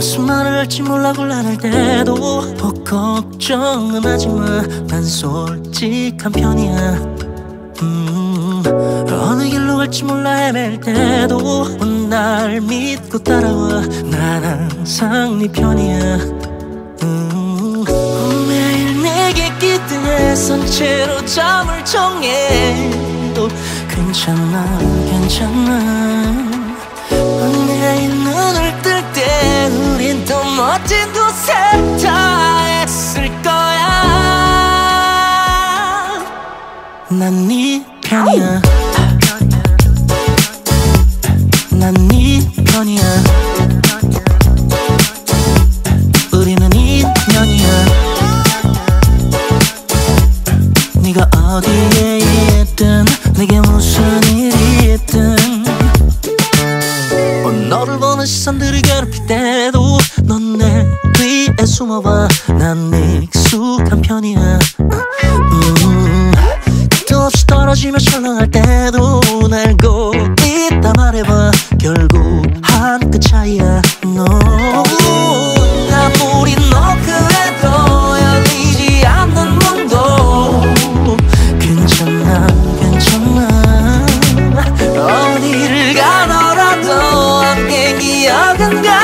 무슨 말을 할지 몰라 곤란할 때도 걱정은 하지마. 난 솔직한 편이야. 어느 길로 갈지 몰라 헤맬 때도 날 믿고 따라와. 난 항상 네 편이야. 매일 내게 기대선 채로 잠을 청해도 괜찮아 괜찮아. 매일 눈을 뜰 때 우린 더 멋진 곳에 다 있을 거야. 난 네 편이야. 난 네 편이야. 우리는 인연이야. 네가 어디에 있든 내게 무슨 일이 있든 너를 보는 시선들이 괴롭힐 때도 넌 내 뒤에 숨어봐. 난 네 익숙한 편이야. 끝도 없이 떨어지며 철렁할 때도 알고 있다 말해봐. 결국 한 끗 차이야. No. 아무리 노크해도 열리지 않는 문도 괜찮아 괜찮아. 어디를 가더라도 함께 기억은 가.